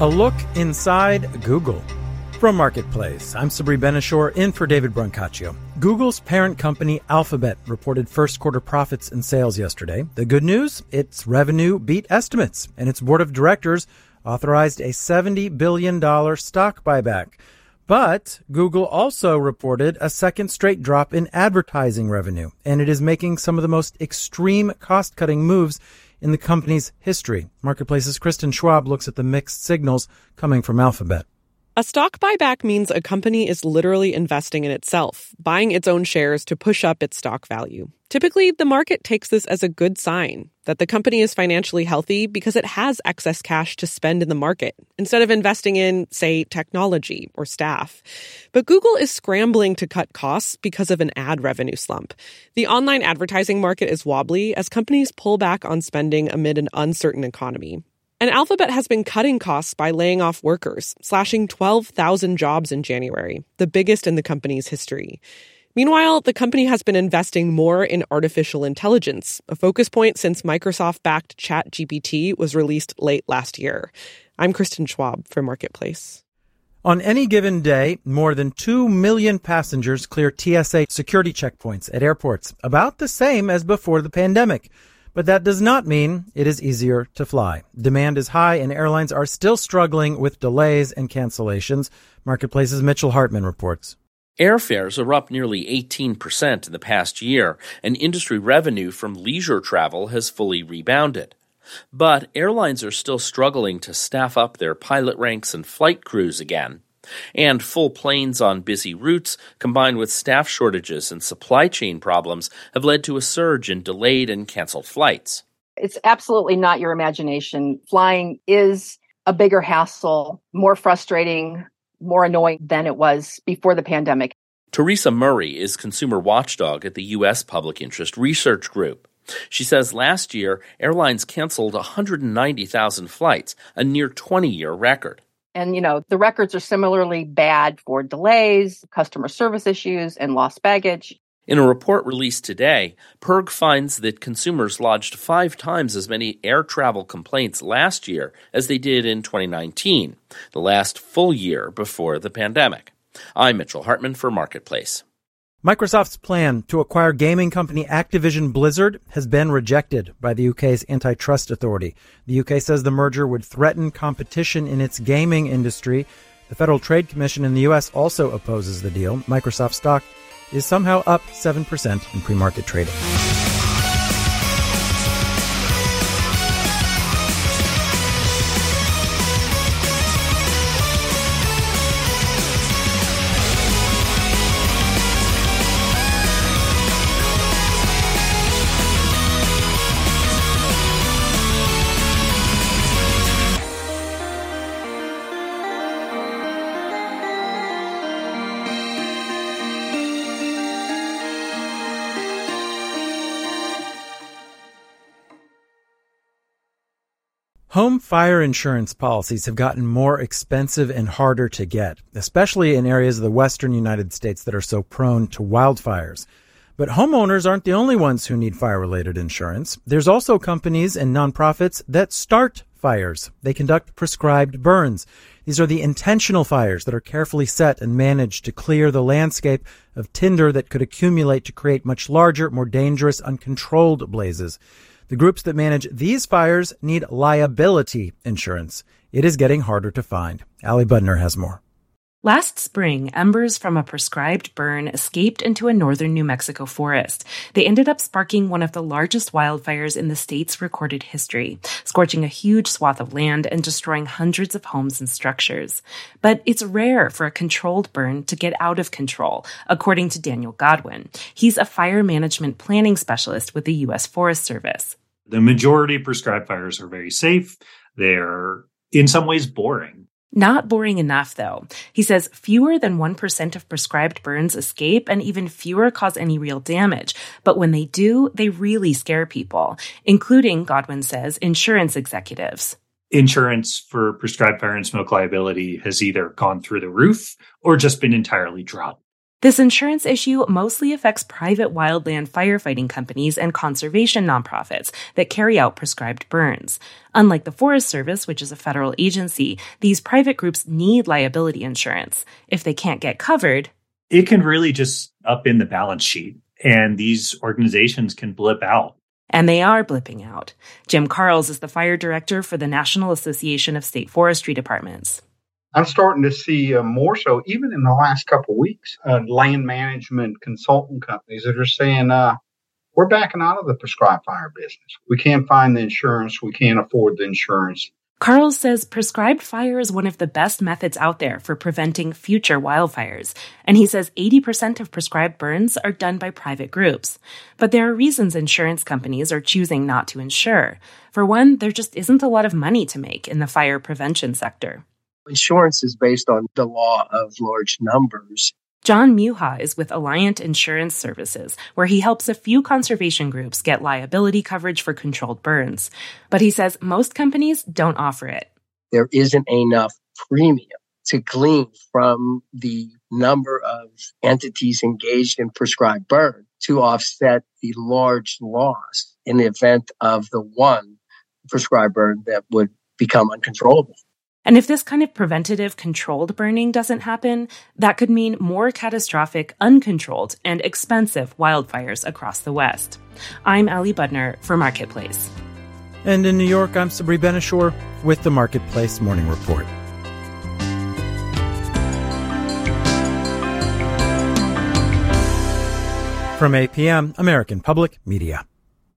A look inside Google. From Marketplace, I'm Sabri Benishore in for David Brancaccio. Google's parent company Alphabet reported first quarter profits and sales yesterday. The good news, its revenue beat estimates, and its board of directors authorized a $70 billion stock buyback. But Google also reported a second straight drop in advertising revenue, and it is making some of the most extreme cost-cutting moves in the company's history. Marketplace's Kristen Schwab looks at the mixed signals coming from Alphabet. A stock buyback means a company is literally investing in itself, buying its own shares to push up its stock value. Typically, the market takes this as a good sign that the company is financially healthy because it has excess cash to spend in the market instead of investing in, say, technology or staff. But Google is scrambling to cut costs because of an ad revenue slump. The online advertising market is wobbly as companies pull back on spending amid an uncertain economy. And Alphabet has been cutting costs by laying off workers, slashing 12,000 jobs in January, the biggest in the company's history. Meanwhile, the company has been investing more in artificial intelligence, a focus point since Microsoft-backed ChatGPT was released late last year. I'm Kristen Schwab for Marketplace. On any given day, more than 2 million passengers clear TSA security checkpoints at airports, about the same as before the pandemic. But that does not mean it is easier to fly. Demand is high and airlines are still struggling with delays and cancellations. Marketplace's Mitchell Hartman reports. Airfares are up nearly 18% in the past year, and industry revenue from leisure travel has fully rebounded. But airlines are still struggling to staff up their pilot ranks and flight crews again. And full planes on busy routes, combined with staff shortages and supply chain problems, have led to a surge in delayed and canceled flights. It's absolutely not your imagination. Flying is a bigger hassle, more frustrating, more annoying than it was before the pandemic. Teresa Murray is consumer watchdog at the U.S. Public Interest Research Group. She says last year, airlines canceled 190,000 flights, a near 20-year record. And, the records are similarly bad for delays, customer service issues, and lost baggage. In a report released today, PIRG finds that consumers lodged 5 times as many air travel complaints last year as they did in 2019, the last full year before the pandemic. I'm Mitchell Hartman for Marketplace. Microsoft's plan to acquire gaming company Activision Blizzard has been rejected by the UK's antitrust authority. The UK says the merger would threaten competition in its gaming industry. The Federal Trade Commission in the US also opposes the deal. Microsoft stock is somehow up 7% in pre-market trading. Home fire insurance policies have gotten more expensive and harder to get, especially in areas of the western United States that are so prone to wildfires. But homeowners aren't the only ones who need fire-related insurance. There's also companies and nonprofits that start fires. They conduct prescribed burns. These are the intentional fires that are carefully set and managed to clear the landscape of tinder that could accumulate to create much larger, more dangerous, uncontrolled blazes. The groups that manage these fires need liability insurance. It is getting harder to find. Allie Budner has more. Last spring, embers from a prescribed burn escaped into a northern New Mexico forest. They ended up sparking one of the largest wildfires in the state's recorded history, scorching a huge swath of land and destroying hundreds of homes and structures. But it's rare for a controlled burn to get out of control, according to Daniel Godwin. He's a fire management planning specialist with the U.S. Forest Service. The majority of prescribed fires are very safe. They're in some ways boring. Not boring enough, though. He says fewer than 1% of prescribed burns escape and even fewer cause any real damage. But when they do, they really scare people, including, Godwin says, insurance executives. Insurance for prescribed fire and smoke liability has either gone through the roof or just been entirely dropped. This insurance issue mostly affects private wildland firefighting companies and conservation nonprofits that carry out prescribed burns. Unlike the Forest Service, which is a federal agency, these private groups need liability insurance. If they can't get covered, it can really just up in the balance sheet, and these organizations can blip out. And they are blipping out. Jim Carls is the fire director for the National Association of State Forestry Departments. I'm starting to see more so, even in the last couple of weeks, land management consultant companies that are saying, we're backing out of the prescribed fire business. We can't find the insurance. We can't afford the insurance. Carls says prescribed fire is one of the best methods out there for preventing future wildfires. And he says 80% of prescribed burns are done by private groups. But there are reasons insurance companies are choosing not to insure. For one, there just isn't a lot of money to make in the fire prevention sector. Insurance is based on the law of large numbers. John Muha is with Alliant Insurance Services, where he helps a few conservation groups get liability coverage for controlled burns. But he says most companies don't offer it. There isn't enough premium to glean from the number of entities engaged in prescribed burn to offset the large loss in the event of the one prescribed burn that would become uncontrollable. And if this kind of preventative controlled burning doesn't happen, that could mean more catastrophic, uncontrolled, and expensive wildfires across the West. I'm Ali Budner for Marketplace. And in New York, I'm Sabri Benishore with the Marketplace Morning Report. From APM, American Public Media.